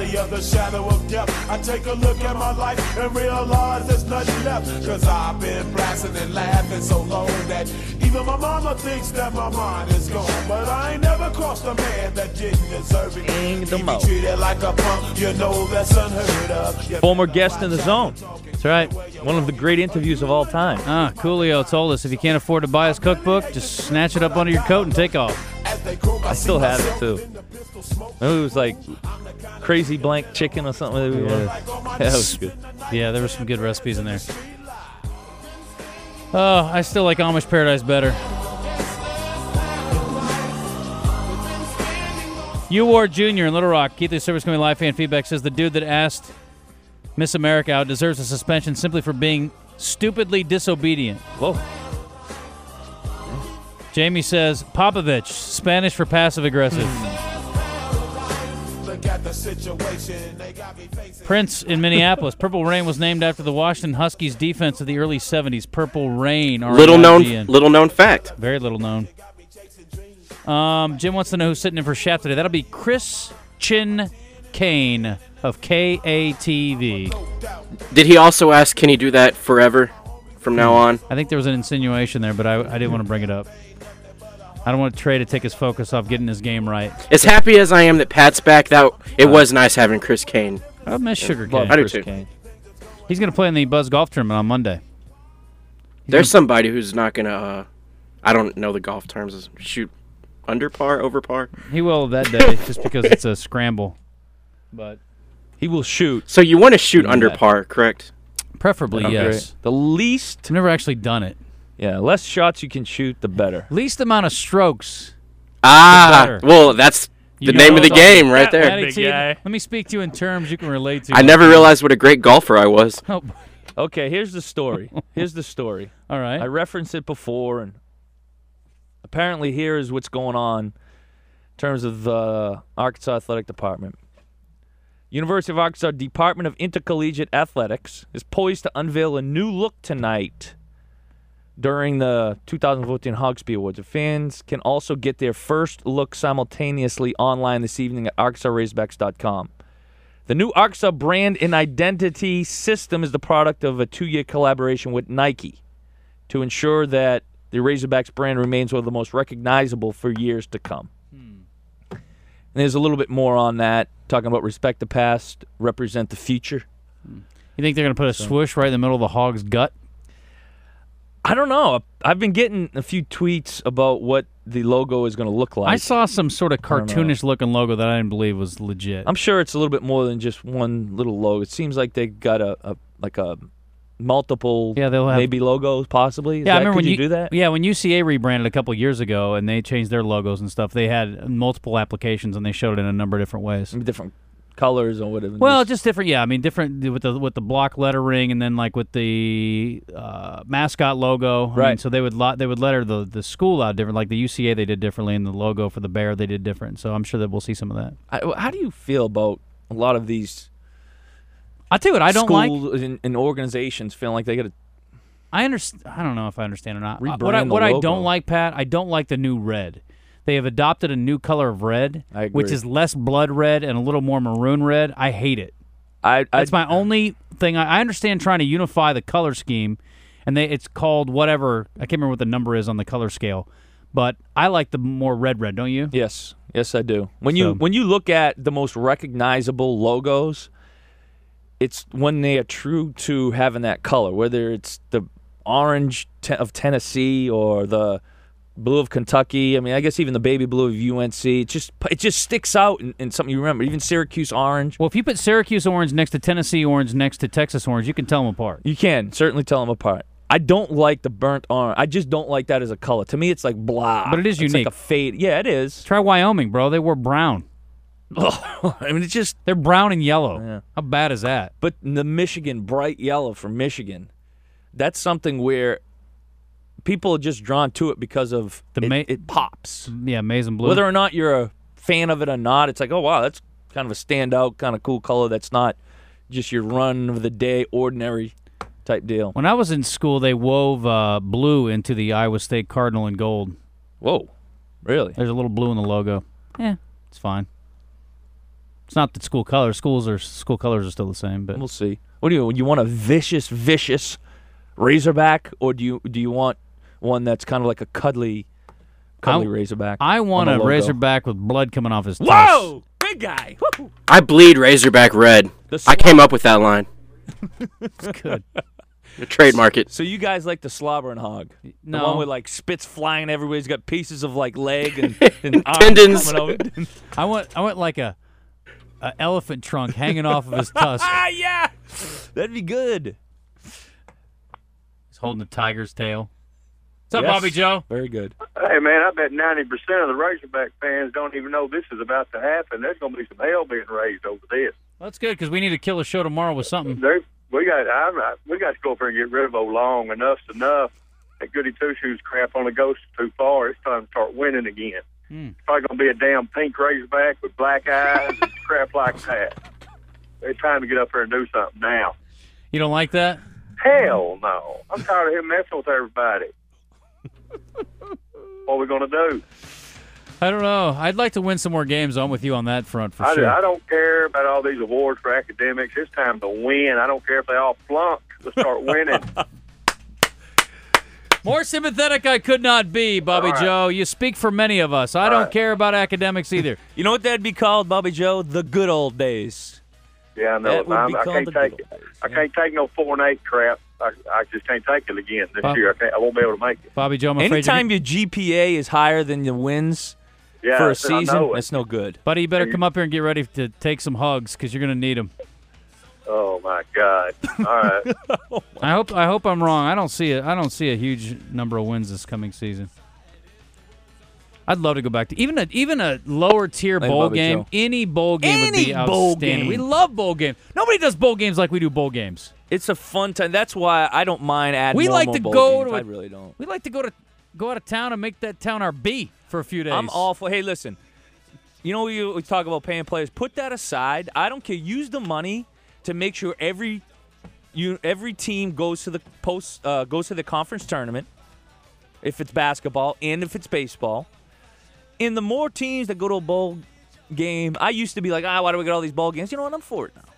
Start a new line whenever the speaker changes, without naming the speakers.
valley of the shadow of death, I take a look at my life and realize there's nothing left. Cause I've been blasting and laughing so long that even my mama thinks that my mind is gone. But I ain't never crossed a man that didn't deserve it. He be treated like a punk, you know that's unheard of.
Former guest in the zone.
That's right.
One of the great interviews of all time.
Coolio told us if you can't afford to buy his cookbook, just snatch it up under your coat and take off.
I still have it, too. It was like crazy blank chicken or something.
Yeah.
That was good.
Yeah, there were some good recipes in there. Oh, I still like Amish Paradise better. U Ward Jr. in Little Rock. Keith, the Service Committee live fan feedback says the dude that asked Miss America out deserves a suspension simply for being stupidly disobedient.
Whoa.
Jamie says Popovich, Spanish for passive aggressive. Prince in Minneapolis. Purple Rain was named after the Washington Huskies defense of the early 70s. Purple Rain.
Little known fact.
Very little known. Jim wants to know who's sitting in for Shap today. That'll be Chris Chin Kane of KATV.
Did he also ask, can he do that forever from now on?
I think there was an insinuation there, but I didn't want to bring it up. I don't want Trey to take his focus off getting his game right.
As happy as I am that Pat's back, it was nice having Chris Kane.
I miss Sugar Cane.
I do too.
He's going to play in the Buzz Golf Tournament on Monday.
There's somebody who's not going to, I don't know the golf terms, shoot under par, over par.
He will that day just because it's a scramble. But
he will shoot.
So you want to shoot under par, correct?
Preferably, yes.
The least.
I've never actually done it.
Yeah, less shots you can shoot, the better.
Least amount of strokes.
Well, that's the name of the game right there.
Let me speak to you in terms you can relate to.
I never realized what a great golfer I was.
Oh.
Okay, here's the story.
All right.
I referenced it before, and apparently here is what's going on in terms of the Arkansas Athletic Department. University of Arkansas Department of Intercollegiate Athletics is poised to unveil a new look tonight during the 2014 Hogsby Awards. Fans can also get their first look simultaneously online this evening at ArkansasRazorbacks.com. The new Arkansas brand and identity system is the product of a 2-year collaboration with Nike to ensure that the Razorbacks brand remains one of the most recognizable for years to come. And there's a little bit more on that, talking about respect the past, represent the future.
You think they're going to put a swoosh right in the middle of the hog's gut?
I don't know. I've been getting a few tweets about what the logo is going to look like.
I saw some sort of cartoonish-looking logo that I didn't believe was legit.
I'm sure it's a little bit more than just one little logo. It seems like they got a multiple
they'll have
maybe logos possibly.
I remember when
you do that?
Yeah, when UCA rebranded a couple years ago and they changed their logos and stuff, they had multiple applications and they showed it in a number of different ways.
Different colors or whatever.
Well, just different. Yeah, I mean different with the block lettering and then like with the mascot logo.
Right.
I mean, so they would letter the school out different. Like the UCA they did differently, and the logo for the bear they did different. So I'm sure that we'll see some of that.
How do you feel about a lot of these?
I'll tell you what I don't like.
Schools and organizations feeling like they got to.
I understand. I don't know if I understand or not.
Rebrand
What
the
I
logo.
don't like, Pat, I don't like the new red. They have adopted a new color of red,
I agree.
which is less blood red and a little more maroon red. I hate it. That's my only thing. I understand trying to unify the color scheme, and it's called whatever. I can't remember what the number is on the color scale, but I like the more red, don't you?
Yes, I do. When you look at the most recognizable logos, it's when they are true to having that color, whether it's the orange of Tennessee or the blue of Kentucky. I mean, I guess even the baby blue of UNC. It just sticks out in something you remember. Even Syracuse orange.
Well, if you put Syracuse orange next to Tennessee orange next to Texas orange, you can tell them apart.
You can certainly tell them apart. I don't like the burnt orange. I just don't like that as a color. To me, it's like blah.
But it is unique.
It's like a fade. Yeah, it is.
Try Wyoming, bro. They wore brown.
I mean,
they're brown and yellow.
Yeah.
How bad is that?
But the Michigan bright yellow from Michigan, that's something where people are just drawn to it because of it pops.
Yeah, maize and blue.
Whether or not you're a fan of it or not, it's like, oh, wow, that's kind of a standout, kind of cool color that's not just your run-of-the-day, ordinary type deal.
When I was in school, they wove blue into the Iowa State Cardinal in gold.
Whoa, really?
There's a little blue in the logo. Yeah, it's fine. It's not the school colors. School colors are still the same, but
we'll see. What do you want? A vicious Razorback, or do you want one that's kind of like a cuddly Razorback?
I want a Razorback with blood coming off his tusk.
Whoa, big guy! Woo.
I bleed Razorback red. I came up with that line.
It's good.
Trademark it.
So you guys like the slobbering hog?
No.
The one with like spits flying everywhere. He's got pieces of like leg and
tendons.
arms coming over.
I want like a elephant trunk hanging off of his tusk.
Yeah, that'd be good.
He's holding the tiger's tail. What's up,
Yes.
Bobby Joe?
Very good.
Hey, man, I bet 90% of the Razorback fans don't even know this is about to happen. There's going to be some hell being raised over this.
Well, that's good because we need to kill a show tomorrow with something.
We got to go up there and get rid of O'Long. Enough's enough. That Goody Two-Shoes crap only goes too far. It's time to start winning again. It's probably going to be a damn pink Razorback with black eyes and crap like that. It's time to get up there and do something now.
You don't like that?
Hell no. I'm tired of him messing with everybody. What are we going to do?
I don't know. I'd like to win some more games. I'm with you on that front for sure.
I don't care about all these awards for academics. It's time to win. I don't care if they all flunk. Let's start winning.
More sympathetic I could not be, Bobby Joe. You speak for many of us. I don't care about academics either.
You know what that'd be called, Bobby Joe? The good old days.
Yeah, I know.
That would be
I
called
can't
the
take
good
it.
old days,
I can't take no 4 and 8 crap. I just can't take it again this year. I won't be able to make it.
Bobby Joe, I'm afraid
Anytime your GPA is higher than your wins for a season, that's no good.
Buddy, you better come up here and get ready to take some hugs because you're going to need them.
Oh my God! All right.
I hope I'm wrong. I don't see a huge number of wins this coming season. I'd love to go back to even a lower tier bowl game.
Joe.
Any bowl game would be
bowl
outstanding.
game.
We love bowl games. Nobody does bowl games like we do bowl games.
It's a fun time. That's why I don't mind adding
We
more
like
and
to
more
go
bowl games.
to
I
a-
really don't.
We like to go out of town and make that town our B for a few days.
I'm all for. Hey, listen. You know we talk about paying players. Put that aside. I don't care. Use the money to make sure every team goes to the conference tournament, if it's basketball and if it's baseball. And the more teams that go to a bowl game, I used to be like, why do we get all these bowl games? You know what? I'm for it now.